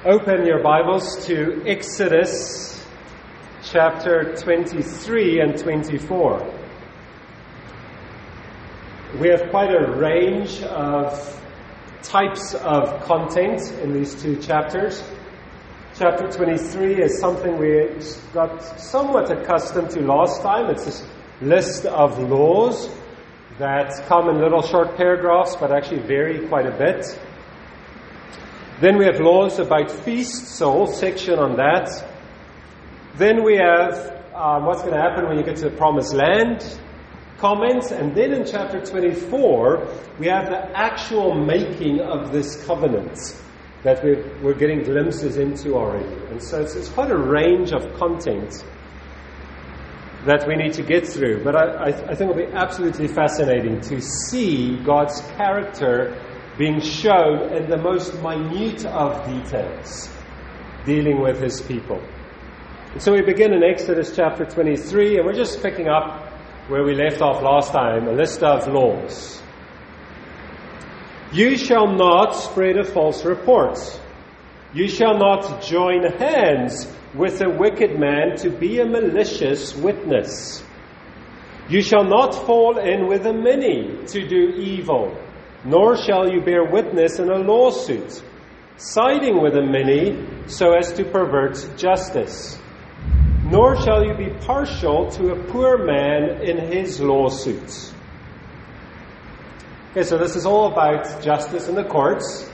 Open your Bibles to Exodus chapter 23 and 24. We have quite a range of types of content in these two chapters. Chapter 23 is something we got somewhat accustomed to last time. It's this list of laws that come in little short paragraphs but actually vary quite a bit. Then we have laws about feasts, so a whole section on that. Then we have what's going to happen when you get to the promised land, comments. And then in chapter 24, we have the actual making of this covenant that we're getting glimpses into already. And so it's quite a range of content that we need to get through. But I think it'll be absolutely fascinating to see God's character being shown in the most minute of details, dealing with His people. And so we begin in Exodus chapter 23, and we're just picking up where we left off last time, a list of laws. You shall not spread a false report. You shall not join hands with a wicked man to be a malicious witness. You shall not fall in with the many to do evil, nor shall you bear witness in a lawsuit, siding with the many so as to pervert justice. Nor shall you be partial to a poor man in his lawsuits. Okay, so this is all about justice in the courts.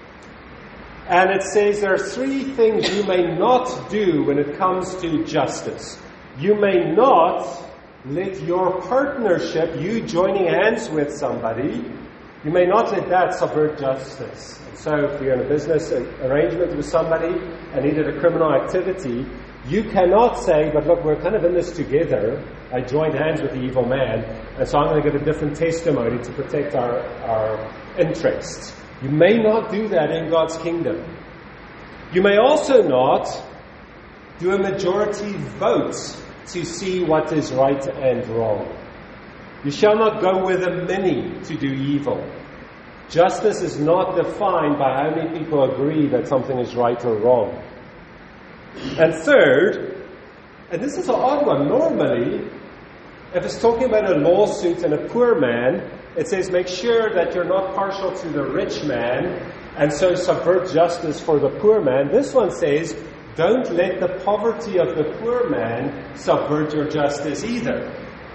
And it says there are three things you may not do when it comes to justice. You may not let your partnership, you joining hands with somebody, you may not let that subvert justice. And so if you're in a business arrangement with somebody and he did a criminal activity, you cannot say, but look, we're kind of in this together. I joined hands with the evil man, and so I'm going to give a different testimony to protect our interests. You may not do that in God's kingdom. You may also not do a majority vote to see what is right and wrong. You shall not go with the many to do evil. Justice is not defined by how many people agree that something is right or wrong. And third, and this is an odd one, normally, if it's talking about a lawsuit and a poor man, it says make sure that you're not partial to the rich man, and so subvert justice for the poor man. This one says, don't let the poverty of the poor man subvert your justice either.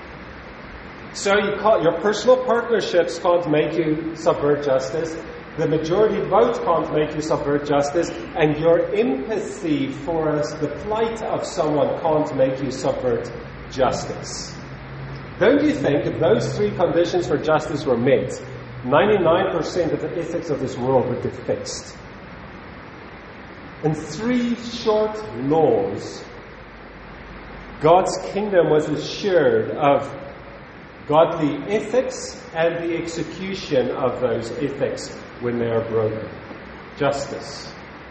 So your personal partnerships can't make you subvert justice. The majority vote can't make you subvert justice. And your empathy for the plight of someone can't make you subvert justice. Don't you think if those three conditions for justice were met, 99% of the ethics of this world would get fixed? In three short laws, God's kingdom was assured of godly ethics and the execution of those ethics when they are broken. Justice.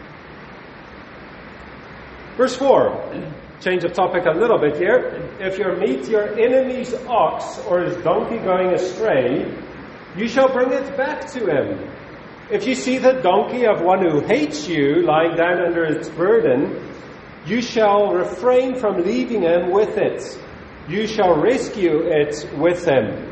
Verse 4. Change of topic a little bit here. If you meet your enemy's ox or his donkey going astray, you shall bring it back to him. If you see the donkey of one who hates you lying down under its burden, you shall refrain from leaving him with it. You shall rescue it with him.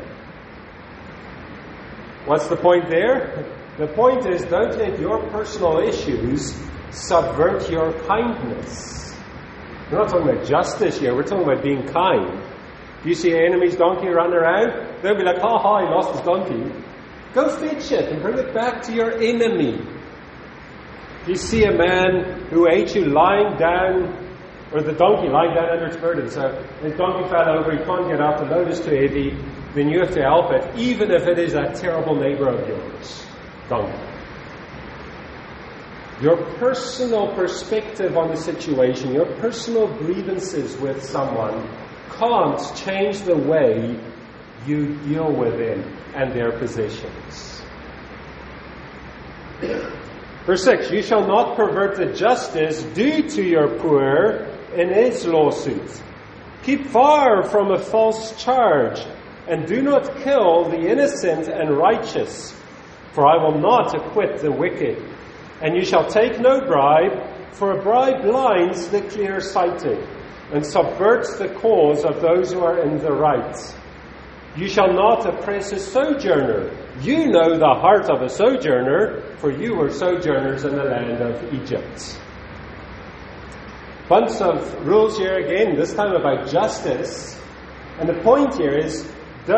What's the point there? The point is, don't let your personal issues subvert your kindness. We're not talking about justice here, we're talking about being kind. You see an enemy's donkey run around, they'll be like, ha ha, he lost his donkey. Go fetch it and bring it back to your enemy. You see a man who hates you lying down, or the donkey lying down under its burden. So his donkey fell over, he can't get up, the load is too heavy, then you have to help it, even if it is that terrible neighbor of yours. Donkey. Your personal perspective on the situation, your personal grievances with someone can't change the way you deal with them and their possessions. Verse 6, you shall not pervert the justice due to your poor in his lawsuit. Keep far from a false charge, and do not kill the innocent and righteous, for I will not acquit the wicked. And you shall take no bribe, for a bribe blinds the clear-sighted, and subverts the cause of those who are in the right. You shall not oppress a sojourner. You know the heart of a sojourner, for you were sojourners in the land of Egypt. Bunch of rules here again, this time about justice. And the point here is,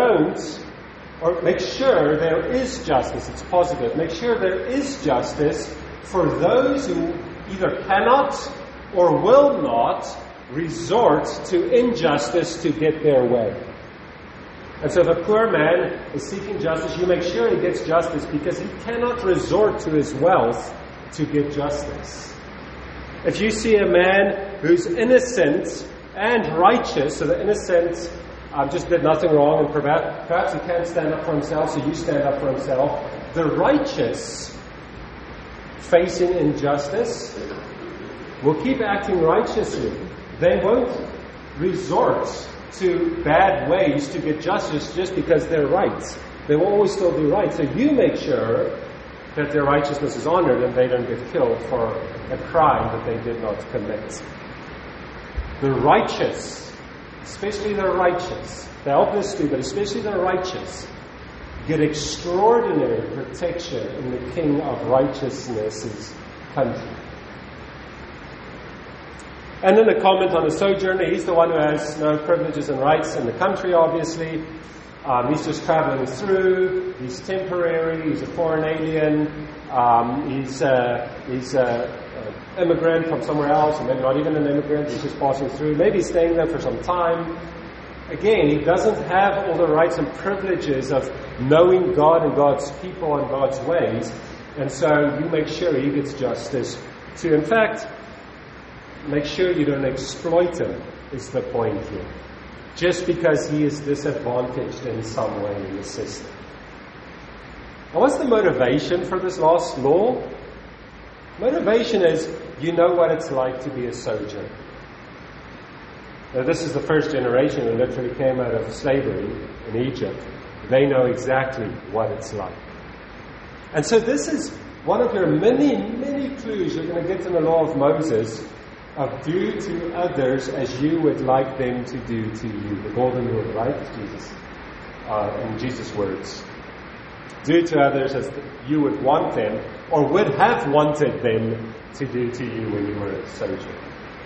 make sure there is justice. It's positive. Make sure there is justice for those who either cannot or will not resort to injustice to get their way. And so if a poor man is seeking justice, you make sure he gets justice because he cannot resort to his wealth to get justice. If you see a man who's innocent and righteous, so the innocent just did nothing wrong, and perhaps he can't stand up for himself, so you stand up for himself. The righteous, facing injustice, will keep acting righteously. They won't resort to bad ways to get justice just because they're right. They will always still be right. So you make sure that their righteousness is honored and they don't get killed for a crime that they did not commit. The righteous, especially the righteous, the helpless too, but especially the righteous, get extraordinary protection in the King of Righteousness' country. And then the comment on the sojourner, he's the one who has no privileges and rights in the country, obviously. He's just traveling through. He's temporary. He's a foreign alien. He's an immigrant from somewhere else, or maybe not even an immigrant. He's just passing through. Maybe he's staying there for some time. Again, he doesn't have all the rights and privileges of knowing God and God's people and God's ways. And so you make sure he gets justice too. In fact, make sure you don't exploit him is the point here. Just because he is disadvantaged in some way in the system. Now, what's the motivation for this last law? Motivation is, you know what it's like to be a sojourner. Now, this is the first generation who literally came out of slavery in Egypt. They know exactly what it's like. And so this is one of your many, many clues you're going to get in the law of Moses of do to others as you would like them to do to you. The golden rule, right? Jesus, in Jesus' words. Do to others as you would want them, or would have wanted them to do to you when you were a sojourner.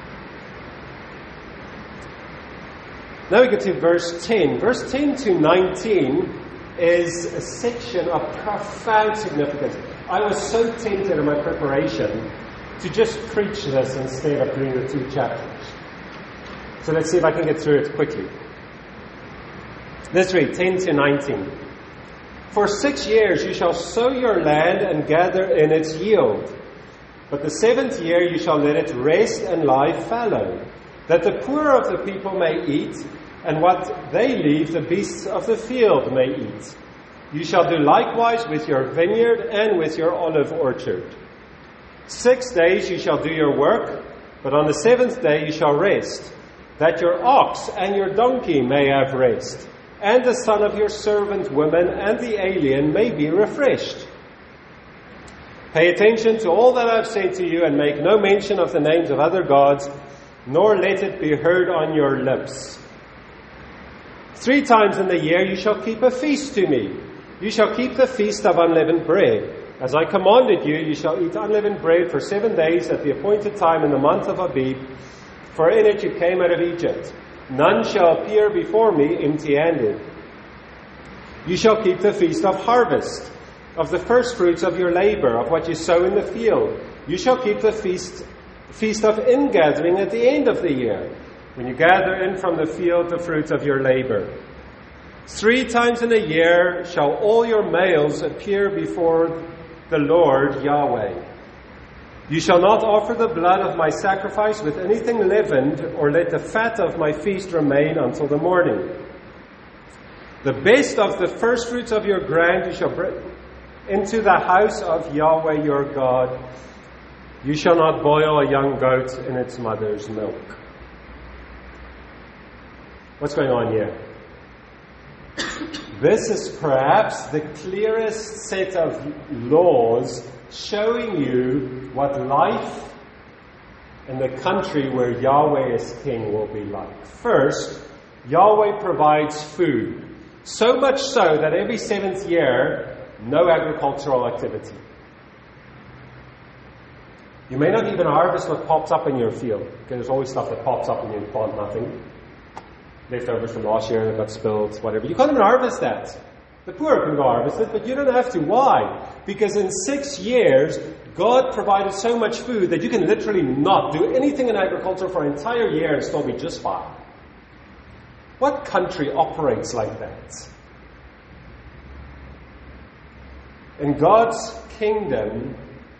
Now we get to verse 10. Verse 10 to 19 is a section of profound significance. I was so tempted in my preparation to just preach this instead of doing the 2 chapters. So let's see if I can get through it quickly. Let's read 10 to 19. For 6 years you shall sow your land and gather in its yield. But the 7th year you shall let it rest and lie fallow, that the poor of the people may eat, and what they leave the beasts of the field may eat. You shall do likewise with your vineyard and with your olive orchard. 6 days you shall do your work, but on the 7th day you shall rest, that your ox and your donkey may have rest, and the son of your servant woman and the alien may be refreshed. Pay attention to all that I have said to you, and make no mention of the names of other gods, nor let it be heard on your lips. 3 times in the year you shall keep a feast to me. You shall keep the feast of unleavened bread. As I commanded you, you shall eat unleavened bread for 7 days at the appointed time in the month of Abib, for in it you came out of Egypt. None shall appear before me empty-handed. You shall keep the feast of harvest, of the first fruits of your labor, of what you sow in the field. You shall keep the feast of ingathering at the end of the year, when you gather in from the field the fruits of your labor. 3 times in a year shall all your males appear before the Lord Yahweh. You shall not offer the blood of my sacrifice with anything leavened, or let the fat of my feast remain until the morning. The best of the first fruits of your ground you shall bring into the house of Yahweh your God. You shall not boil a young goat in its mother's milk. What's going on here? This is perhaps the clearest set of laws showing you what life in the country where Yahweh is king will be like. First, Yahweh provides food. So much so that every 7th year, no agricultural activity. You may not even harvest what pops up in your field, because there's always stuff that pops up and you plant nothing. Leftovers from last year that got spilled, whatever. You can't even harvest that. The poor can go harvest it, but you don't have to. Why? Because in 6 years, God provided so much food that you can literally not do anything in agriculture for an entire year and still be just fine. What country operates like that? In God's kingdom,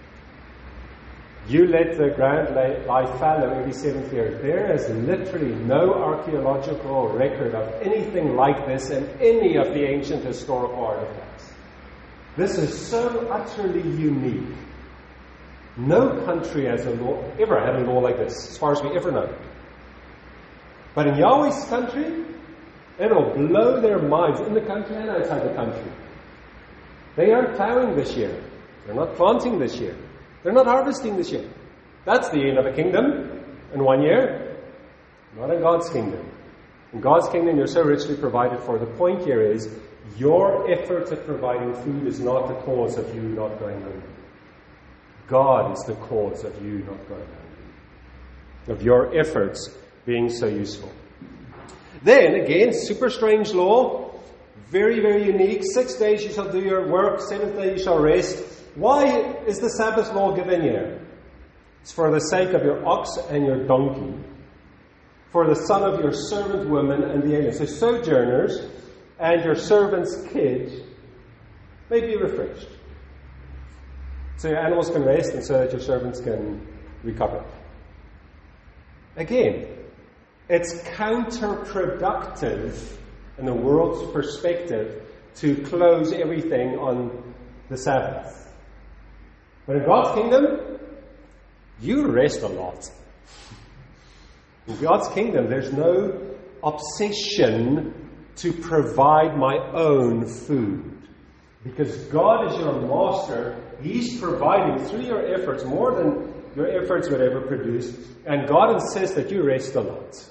you let the ground lie fallow every 7th year. There is literally no archaeological record of anything like this in any of the ancient historical artifacts. This is so utterly unique. No country has ever had a law like this, as far as we ever know. But in Yahweh's country, it'll blow their minds in the country and outside the country. They aren't plowing this year. They're not planting this year. They're not harvesting this year. That's the end of a kingdom in 1 year. Not in God's kingdom. In God's kingdom, you're so richly provided for. The point here is, your effort at providing food is not the cause of you not going hungry. God is the cause of you not going hungry. Of your efforts being so useful. Then, again, super strange law. Very, very unique. 6 days you shall do your work. 7th day you shall rest. Why is the Sabbath law given here? It's for the sake of your ox and your donkey, for the son of your servant woman and the alien. So sojourners and your servant's kid may be refreshed. So your animals can rest and so that your servants can recover. Again, it's counterproductive in the world's perspective to close everything on the Sabbath. But in God's kingdom, you rest a lot. In God's kingdom, there's no obsession to provide my own food. Because God is your master, He's providing through your efforts more than your efforts would ever produce. And God insists that you rest a lot.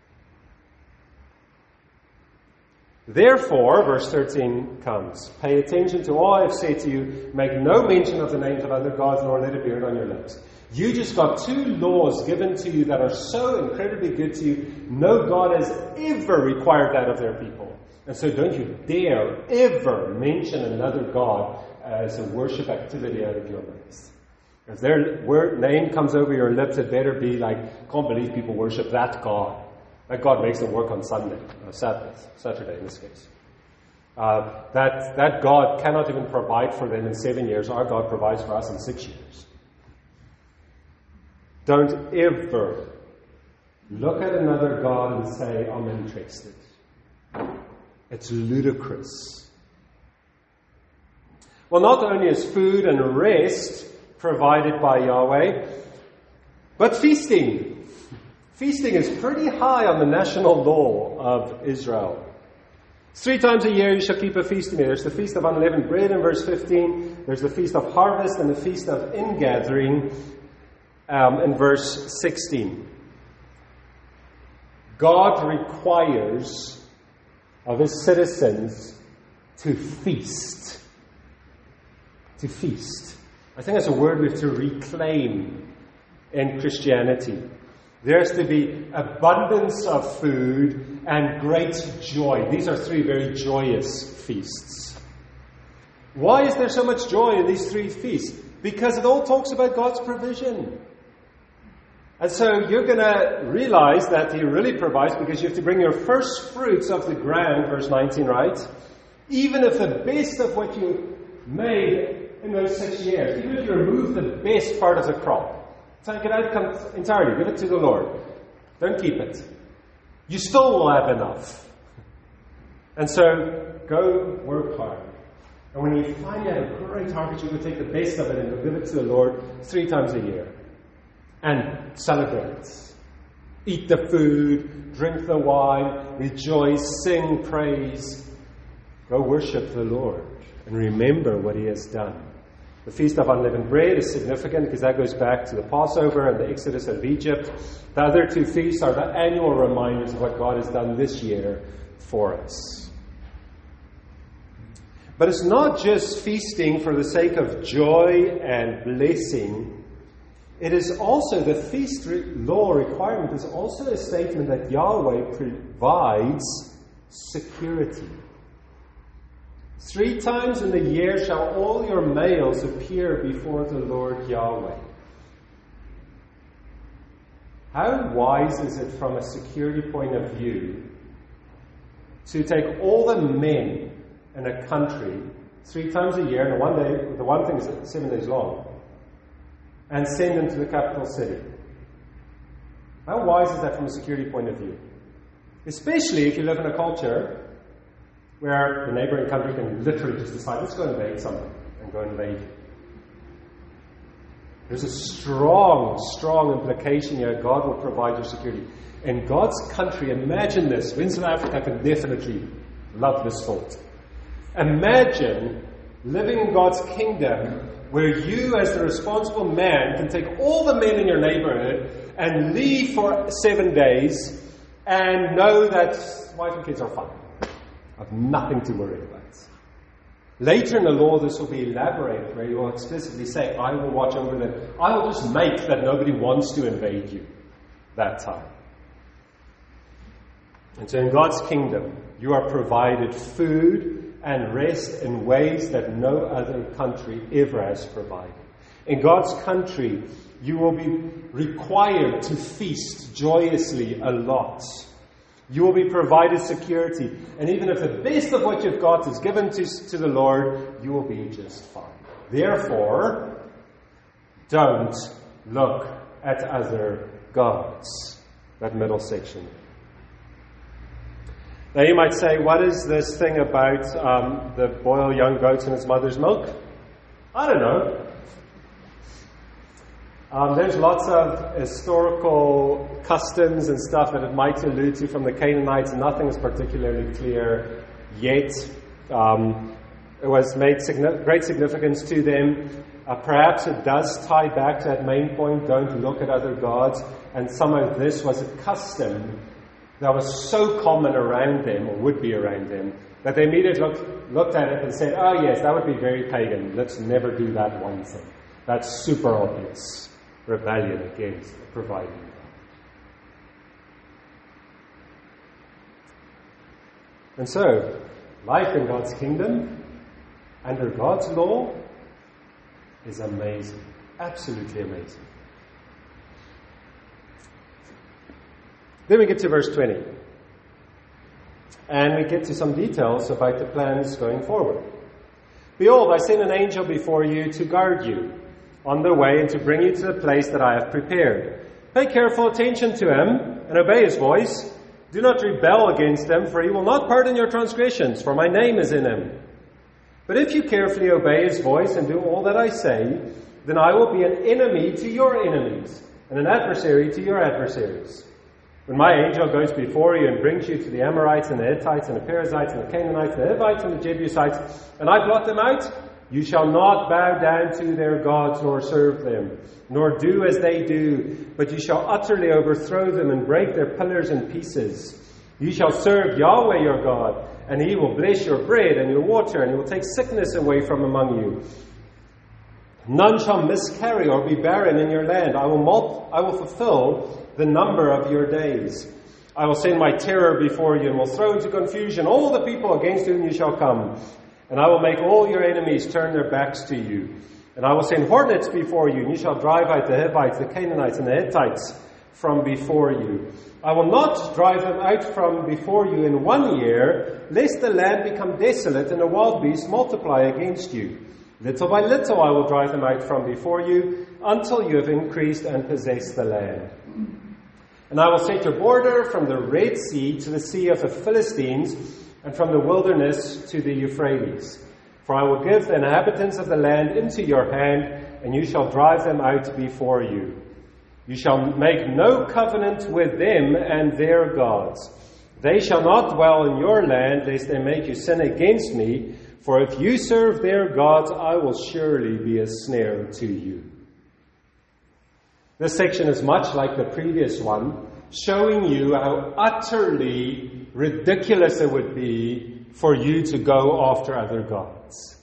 Therefore, verse 13 comes. Pay attention to all I have said to you. Make no mention of the names of other gods, nor let it be on your lips. You just got 2 laws given to you that are so incredibly good to you. No God has ever required that of their people. And so don't you dare ever mention another God as a worship activity out of your lips. If their name comes over your lips, it better be like, can't believe people worship that God. That God makes them work on Sunday, Saturday in this case. That God cannot even provide for them in 7 years. Our God provides for us in 6 years. Don't ever look at another God and say, I'm interested. It's ludicrous. Well, not only is food and rest provided by Yahweh, but feasting. Feasting is pretty high on the national law of Israel. 3 times a year you shall keep a feast to me. There's the Feast of Unleavened Bread in verse 15. There's the Feast of Harvest and the Feast of Ingathering in verse 16. God requires of His citizens to feast. To feast. I think that's a word we have to reclaim in Christianity. There has to be abundance of food and great joy. These are 3 very joyous feasts. Why is there so much joy in these 3 feasts? Because it all talks about God's provision. And so you're going to realize that He really provides because you have to bring your first fruits of the ground, verse 19, right? Even if the best of what you made in those 6 years, even if you remove the best part of the crop, take it out entirely. Give it to the Lord. Don't keep it. You still will have enough. And so, go work hard. And when you find you have a great harvest, you can take the best of it and give it to the Lord 3 times a year. And celebrate. Eat the food, drink the wine, rejoice, sing praise. Go worship the Lord and remember what He has done. The Feast of Unleavened Bread is significant because that goes back to the Passover and the Exodus out of Egypt. The other two feasts are the annual reminders of what God has done this year for us. But it's not just feasting for the sake of joy and blessing. It is also, the feast law requirement is also a statement that Yahweh provides security. 3 times in the year shall all your males appear before the Lord Yahweh. How wise is it from a security point of view to take all the men in a country 3 times a year, and the one thing is 7 days long, and send them to the capital city? How wise is that from a security point of view? Especially if you live in a culture where the neighboring country can literally just decide, let's go invade something, and go invade you. There's a strong, strong implication here. God will provide your security. In God's country, imagine this. We in South Africa can definitely love this thought. Imagine living in God's kingdom where you, as the responsible man, can take all the men in your neighborhood and leave for 7 days and know that wife and kids are fine. I have nothing to worry about. Later in the law, this will be elaborated, where you will explicitly say, I will watch over them. I will just make that nobody wants to invade you that time. And so in God's kingdom, you are provided food and rest in ways that no other country ever has provided. In God's country, you will be required to feast joyously a lot. You will be provided security. And even if the best of what you've got is given to the Lord, you will be just fine. Therefore, don't look at other gods. That middle section. Now you might say, what is this thing about the boil young goats in its mother's milk? I don't know. There's lots of historical customs and stuff that it might allude to from the Canaanites. Nothing is particularly clear yet. It was made great significance to them. Perhaps it does tie back to that main point, don't look at other gods. And some of this was a custom that was so common around them, or would be around them, that they immediately looked at it and said, oh yes, that would be very pagan. Let's never do that one thing. That's super obvious rebellion against providing God. And so, life in God's kingdom, under God's law, is amazing. Absolutely amazing. Then we get to verse 20. And we get to some details about the plans going forward. Behold, I send an angel before you to guard you on the way and to bring you to the place that I have prepared. Pay careful attention to him and obey his voice. Do not rebel against him, for he will not pardon your transgressions, for my name is in him. But if you carefully obey his voice and do all that I say, then I will be an enemy to your enemies and an adversary to your adversaries. When my angel goes before you and brings you to the Amorites and the Hittites and the Perizzites and the Canaanites, the Hivites and the Jebusites, and I blot them out, you shall not bow down to their gods nor serve them, nor do as they do, but you shall utterly overthrow them and break their pillars in pieces. You shall serve Yahweh your God, and he will bless your bread and your water, and he will take sickness away from among you. None shall miscarry or be barren in your land. I will fulfill the number of your days. I will send my terror before you and will throw into confusion all the people against whom you shall come. And I will make all your enemies turn their backs to you. And I will send hornets before you, and you shall drive out the Hivites, the Canaanites, and the Hittites from before you. I will not drive them out from before you in 1 year, lest the land become desolate and the wild beasts multiply against you. Little by little I will drive them out from before you, until you have increased and possessed the land. And I will set your border from the Red Sea to the Sea of the Philistines, and from the wilderness to the Euphrates. For I will give the inhabitants of the land into your hand, and you shall drive them out before you. You shall make no covenant with them and their gods. They shall not dwell in your land, lest they make you sin against me, For if you serve their gods, I will surely be a snare to you. This section is much like the previous one, showing you how utterly ridiculous it would be for you to go after other gods.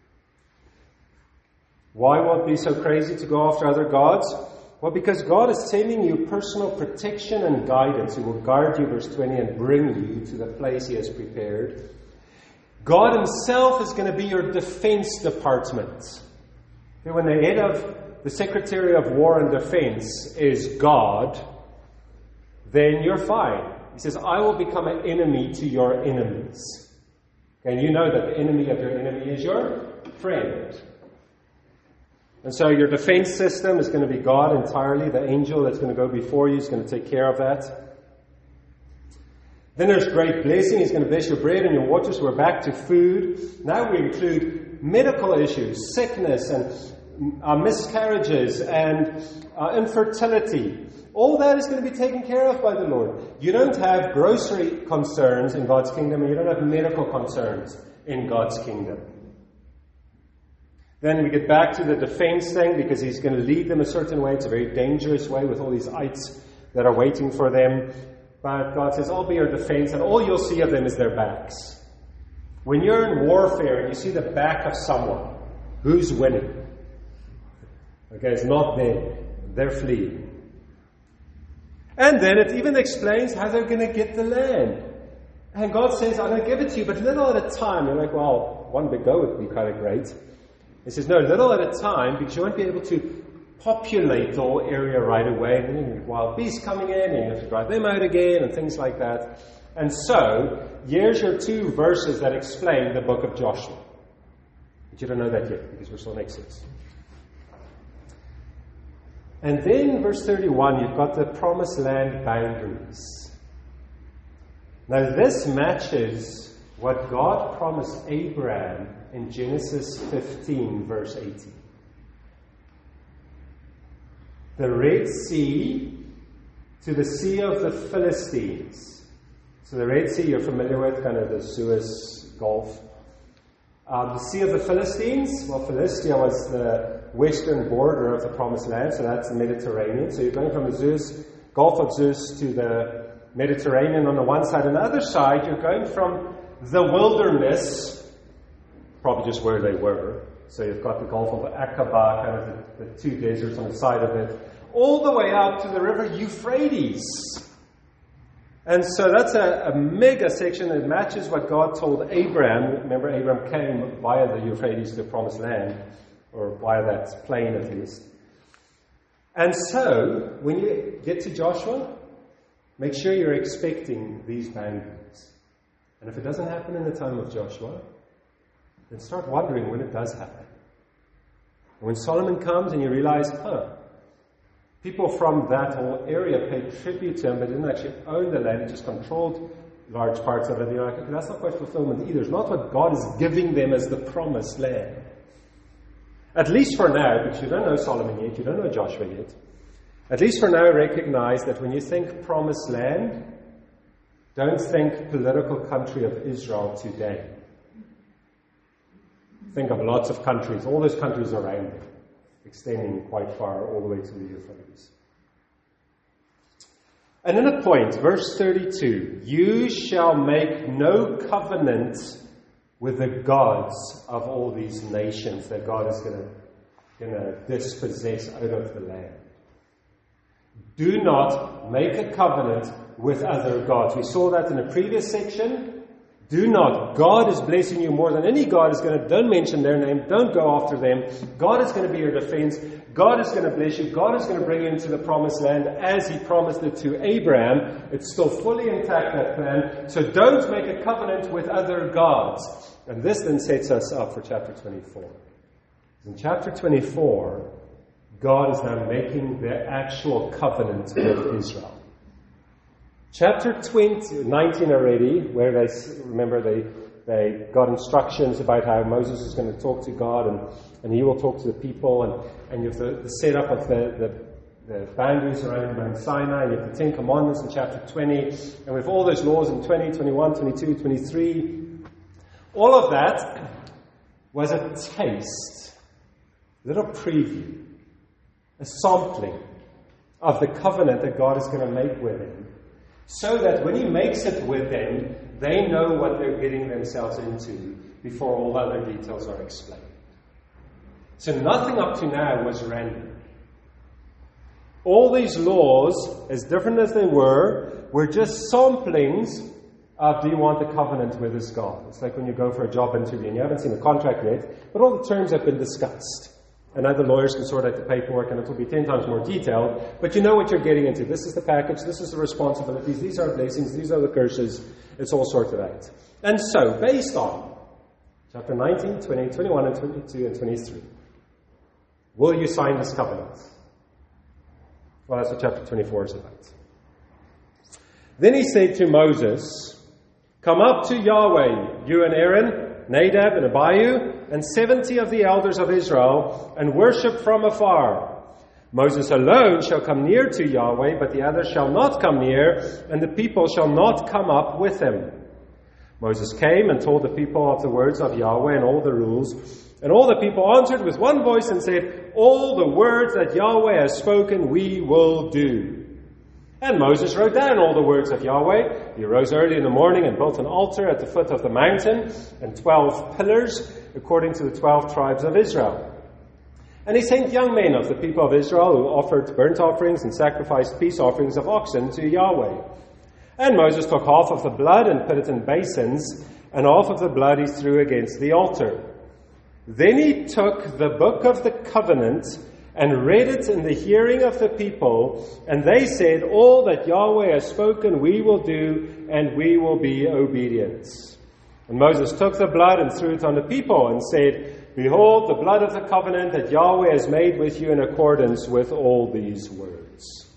Why will it be so crazy to go after other gods? Well, because God is sending you personal protection and guidance. He will guard you, verse 20, and bring you to the place He has prepared. God Himself is going to be your defense department. When the head of the Secretary of War and Defense is God, then you're fine. He says, I will become an enemy to your enemies. And you know that the enemy of your enemy is your friend. And so your defense system is going to be God entirely. The angel that's going to go before you is going to take care of that. Then there's great blessing. He's going to bless your bread and your water. So we're back to food. Now we include medical issues, sickness and miscarriages and infertility. All that is going to be taken care of by the Lord. You don't have grocery concerns in God's kingdom, and you don't have medical concerns in God's kingdom. Then we get back to the defense thing, because He's going to lead them a certain way. It's a very dangerous way with all these ites that are waiting for them. But God says, I'll be your defense, and all you'll see of them is their backs. When you're in warfare and you see the back of someone, who's winning? Okay, it's not them. They're fleeing. And then it even explains how they're going to get the land. And God says, I'm going to give it to you, but little at a time. You're like, well, one big go would be kind of great. He says, no, little at a time, because you won't be able to populate the whole area right away. And then you have wild beasts coming in, and you have to drive them out again, and things like that. And so, here's your two verses that explain the book of Joshua. But you don't know that yet, because we're still in Exodus. And then, verse 31, you've got the promised land boundaries. Now, this matches what God promised Abraham in Genesis 15, verse 18. The Red Sea to the Sea of the Philistines. So the Red Sea you're familiar with, kind of the Suez Gulf. The Sea of the Philistines, well, Philistia was the western border of the Promised Land, so that's the Mediterranean. So you're going from the Gulf of Zeus to the Mediterranean on the one side. On the other side, you're going from the wilderness, probably just where they were. So you've got the Gulf of Aqaba, kind of the two deserts on the side of it, all the way up to the river Euphrates. And so that's a mega section that matches what God told Abraham. Remember, Abraham came via the Euphrates to the Promised Land, or via that plain at least. And so, when you get to Joshua, make sure you're expecting these boundaries. And if it doesn't happen in the time of Joshua, then start wondering when it does happen. And when Solomon comes and you realize, people from that whole area paid tribute to him, but didn't actually own the land, he just controlled large parts of it. You're like, okay, that's not quite fulfillment either. It's not what God is giving them as the promised land. At least for now, because you don't know Solomon yet, you don't know Joshua yet. At least for now, recognize that when you think promised land, don't think political country of Israel today. Think of lots of countries, all those countries around it, extending quite far all the way to the Euphrates. And then a point, verse 32, you shall make no covenant with the gods of all these nations that God is going to dispossess out of the land. Do not make a covenant with other gods. We saw that in the previous section. Do not. God is blessing you more than any God is going to. Don't mention their name. Don't go after them. God is going to be your defense. God is going to bless you. God is going to bring you into the promised land as He promised it to Abraham. It's still fully intact, that plan. So don't make a covenant with other gods. And this then sets us up for chapter 24. In chapter 24, God is now making the actual covenant with Israel. Chapter 19 already, where they got instructions about how Moses is going to talk to God and he will talk to the people, and you have the setup of the boundaries around Mount Sinai, and you have the 10 Commandments in chapter 20, and we have all those laws in 20, 21, 22, 23. All of that was a taste, a little preview, a sampling of the covenant that God is going to make with them, so that when He makes it with them, they know what they're getting themselves into before all other details are explained. So nothing up to now was random. All these laws, as different as they were just samplings of, do you want a covenant with this God? It's like when you go for a job interview and you haven't seen the contract yet, but all the terms have been discussed. And now the lawyers can sort out the paperwork, and it will be 10 times more detailed, but you know what you're getting into. This is the package, this is the responsibilities, these are blessings, these are the curses. It's all sorted out. And so, based on chapter 19, 20, 21, and 22, and 23, will you sign this covenant? Well, that's what chapter 24 is about. Then he said to Moses, "Come up to Yahweh, you and Aaron, Nadab and Abihu, and 70 of the elders of Israel, and worship from afar. Moses alone shall come near to Yahweh, but the others shall not come near, and the people shall not come up with him." Moses came and told the people of the words of Yahweh and all the rules. And all the people answered with one voice and said, "All the words that Yahweh has spoken, we will do." And Moses wrote down all the words of Yahweh. He rose early in the morning and built an altar at the foot of the mountain and 12 pillars according to the 12 tribes of Israel. And he sent young men of the people of Israel who offered burnt offerings and sacrificed peace offerings of oxen to Yahweh. And Moses took half of the blood and put it in basins, and half of the blood he threw against the altar. Then he took the book of the covenant and read it in the hearing of the people, and they said, "All that Yahweh has spoken we will do, and we will be obedient." And Moses took the blood and threw it on the people and said, "Behold, the blood of the covenant that Yahweh has made with you in accordance with all these words."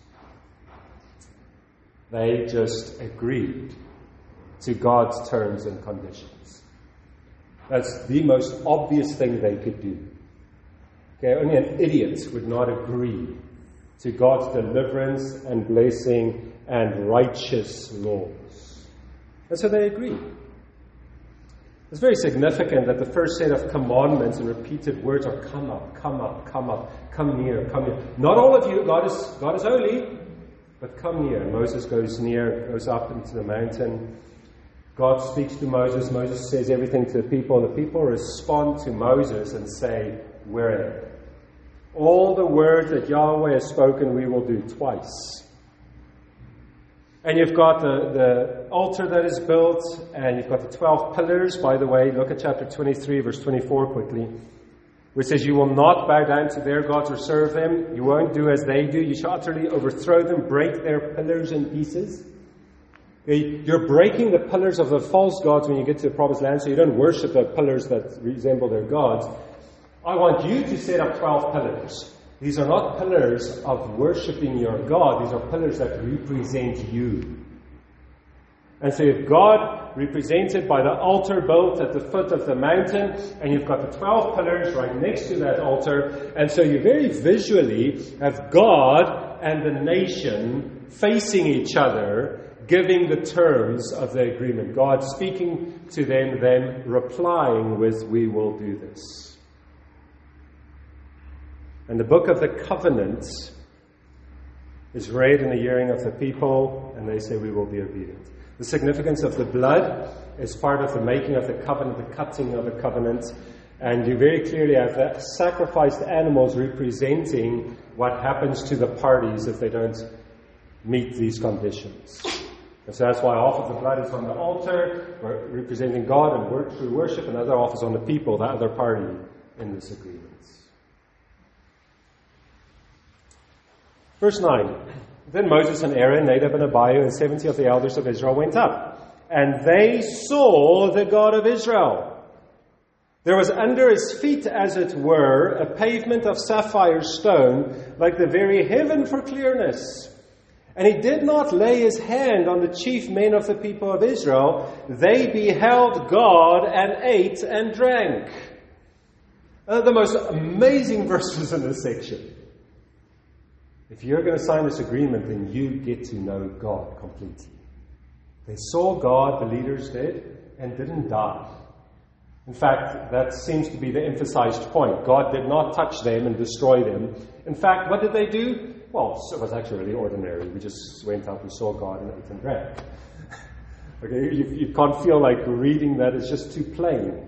They just agreed to God's terms and conditions. That's the most obvious thing they could do. Okay, only an idiot would not agree to God's deliverance and blessing and righteous laws. And so they agreed. It's very significant that the first set of commandments and repeated words are come up, come up, come up, come near, come near. Not all of you, God is holy, but come near. Moses goes near, goes up into the mountain. God speaks to Moses. Moses says everything to the people, and the people respond to Moses and say, "We're in." All the words that Yahweh has spoken, we will do twice. And you've got the altar that is built, and you've got the 12 pillars. By the way, look at chapter 23, verse 24 quickly, which says, "You will not bow down to their gods or serve them. You won't do as they do. You shall utterly overthrow them, break their pillars in pieces." You're breaking the pillars of the false gods when you get to the promised land, so you don't worship the pillars that resemble their gods. I want you to set up 12 pillars. These are not pillars of worshiping your God. These are pillars that represent you. And so you've God represented by the altar built at the foot of the mountain, and you've got the 12 pillars right next to that altar. And so you very visually have God and the nation facing each other, giving the terms of the agreement. God speaking to them, then replying with, "We will do this." And the book of the covenant is read in the hearing of the people, and they say, "We will be obedient." The significance of the blood is part of the making of the covenant, the cutting of the covenant. And you very clearly have the sacrificed animals representing what happens to the parties if they don't meet these conditions. And so that's why half of the blood is on the altar, representing God and through worship, and the other half is on the people, the other party in this agreement. Verse 9. Then Moses and Aaron, Nadab and Abihu, and 70 of the elders of Israel went up, and they saw the God of Israel. There was under his feet, as it were, a pavement of sapphire stone, like the very heaven for clearness. And he did not lay his hand on the chief men of the people of Israel. They beheld God and ate and drank. The most amazing verses in this section. If you're going to sign this agreement, then you get to know God completely. They saw God, the leaders did, and didn't die. In fact, that seems to be the emphasized point. God did not touch them and destroy them. In fact, what did they do? Well, it was actually really ordinary. We just went up and saw God and ate and drank. Okay, you can't feel like reading that. It's just too plain.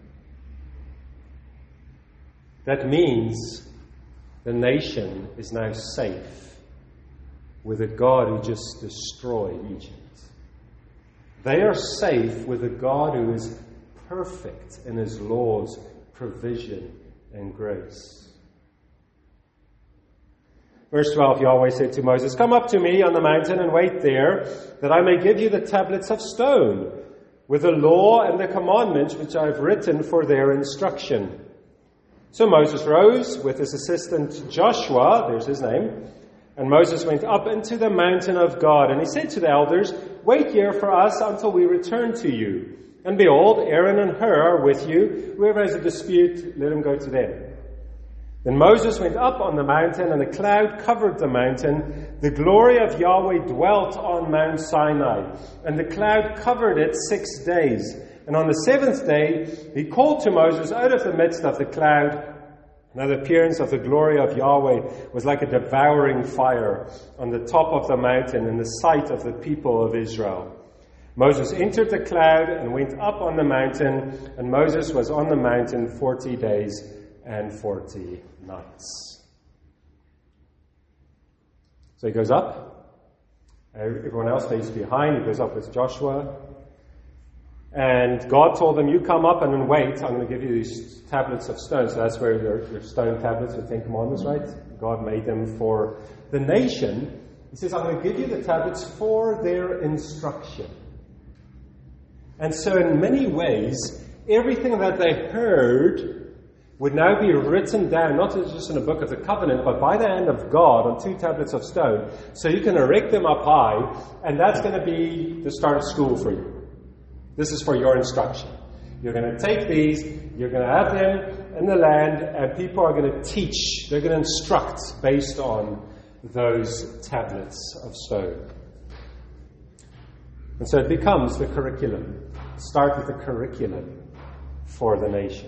That means the nation is now safe with a God who just destroyed Egypt. They are safe with a God who is perfect in his laws, provision, and grace. Verse 12, Yahweh said to Moses, "Come up to me on the mountain and wait there, that I may give you the tablets of stone, with the law and the commandments which I have written for their instruction." So Moses rose with his assistant Joshua, there's his name, and Moses went up into the mountain of God. And he said to the elders, "Wait here for us until we return to you. And behold, Aaron and Hur are with you. Whoever has a dispute, let him go to them." Then Moses went up on the mountain, and a cloud covered the mountain. The glory of Yahweh dwelt on Mount Sinai, and the cloud covered it 6 days. And on the 7th day, he called to Moses out of the midst of the cloud. Now the appearance of the glory of Yahweh was like a devouring fire on the top of the mountain in the sight of the people of Israel. Moses entered the cloud and went up on the mountain, and Moses was on the mountain 40 days and 40 nights. So he goes up. Everyone else stays behind. He goes up with Joshua. And God told them, "You come up and then wait. I'm going to give you these tablets of stone." So that's where your stone tablets with 10 commandments, right? God made them for the nation. He says, "I'm going to give you the tablets for their instruction." And so in many ways, everything that they heard would now be written down, not just in a book of the covenant, but by the hand of God on 2 tablets of stone. So you can erect them up high, and that's going to be the start of school for you. This is for your instruction. You're going to take these, you're going to have them in the land, and people are going to teach. They're going to instruct based on those tablets of stone. And so it becomes the curriculum. Start with the curriculum for the nation.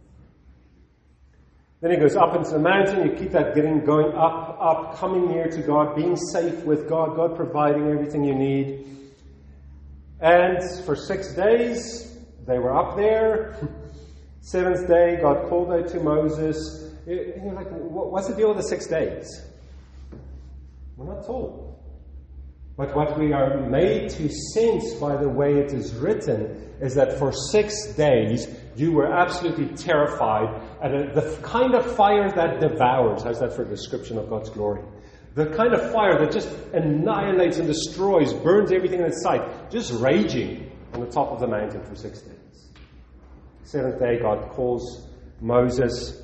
Then he goes up into the mountain. You keep that going up, coming near to God, being safe with God, God providing everything you need. And for 6 days, they were up there. 7th day, God called out to Moses. And you're like, what's the deal with the 6 days? We're not told. But what we are made to sense by the way it is written is that for 6 days, you were absolutely terrified at the kind of fire that devours. How's that for a description of God's glory? The kind of fire that just annihilates and destroys, burns everything in its sight, just raging on the top of the mountain for 6 days. 7th day, God calls Moses.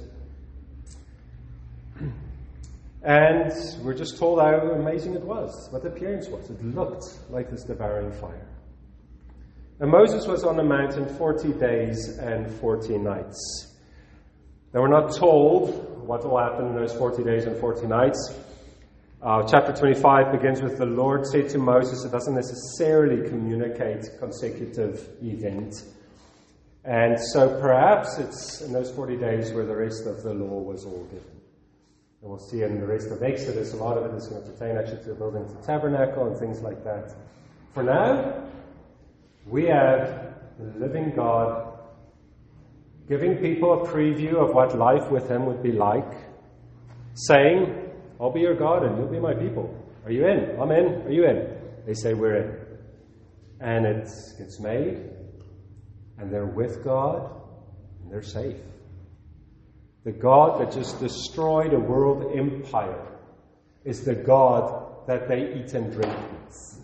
And we're just told how amazing it was, what the appearance was. It looked like this devouring fire. And Moses was on the mountain 40 days and 40 nights. Now we're not told what will happen in those 40 days and 40 nights. Chapter 25 begins with the Lord said to Moses. It doesn't necessarily communicate consecutive event. And so perhaps it's in those 40 days where the rest of the law was all given. And we'll see in the rest of Exodus, a lot of it is going to pertain actually to the building of the tabernacle and things like that. For now, we have the living God giving people a preview of what life with Him would be like, saying, "I'll be your God and you'll be my people. Are you in? I'm in. Are you in?" They say, "We're in." And it gets made, and they're with God, and they're safe. The God that just destroyed a world empire is the God that they eat and drink with.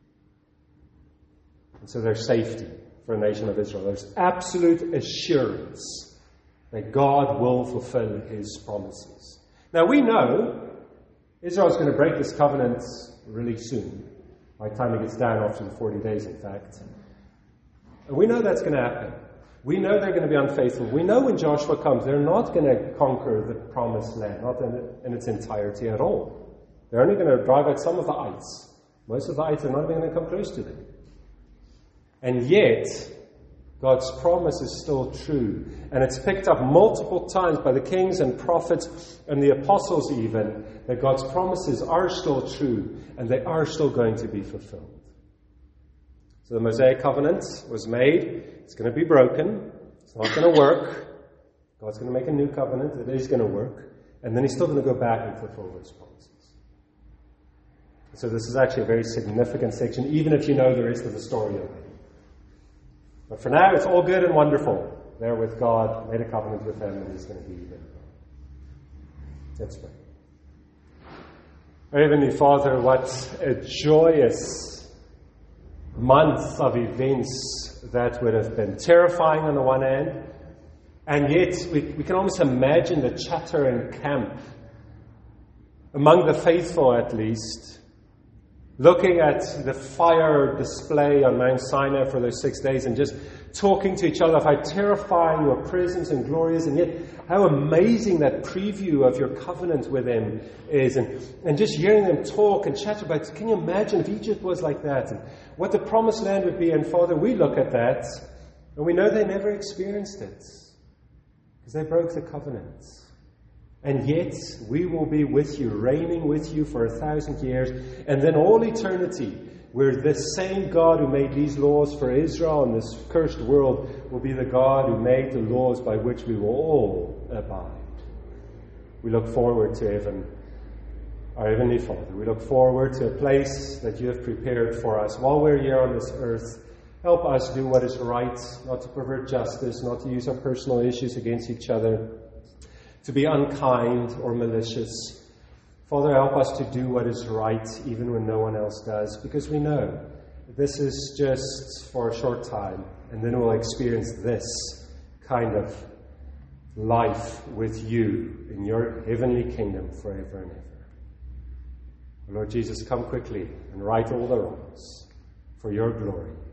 And so there's safety for the nation of Israel. There's absolute assurance that God will fulfill His promises. Now we know Israel is going to break this covenant really soon, by the time it gets down after the 40 days, in fact. And we know that's going to happen. We know they're going to be unfaithful. We know when Joshua comes, they're not going to conquer the promised land, not in its entirety at all. They're only going to drive out some of the ites. Most of the ites are not even going to come close to them. And yet, God's promise is still true. And it's picked up multiple times by the kings and prophets and the apostles even, that God's promises are still true and they are still going to be fulfilled. So the Mosaic covenant was made. It's going to be broken. It's not going to work. God's going to make a new covenant. It is going to work. And then he's still going to go back and fulfill those promises. So this is actually a very significant section, even if you know the rest of the story already. But for now, it's all good and wonderful. There with God, made a covenant with him, and he's going to be there. Let's pray. Our Heavenly Father, what a joyous month of events that would have been. Terrifying on the one hand, and yet we can almost imagine the chatter in camp, among the faithful at least, looking at the fire display on Mount Sinai for those 6 days and just talking to each other of how terrifying your presence and glory is, and yet how amazing that preview of your covenant with him is, and just hearing them talk and chat about, can you imagine if Egypt was like that, and what the promised land would be? And Father, we look at that and we know they never experienced it because they broke the covenant. And yet, we will be with you, reigning with you for 1,000 years. And then all eternity, where this same God who made these laws for Israel and this cursed world will be the God who made the laws by which we will all abide. We look forward to heaven, our Heavenly Father. We look forward to a place that you have prepared for us. While we're here on this earth, help us do what is right, not to pervert justice, not to use our personal issues against each other, to be unkind or malicious. Father, help us to do what is right even when no one else does, because we know this is just for a short time, and then we'll experience this kind of life with you in your heavenly kingdom forever and ever. Lord Jesus, come quickly and right all the wrongs for your glory.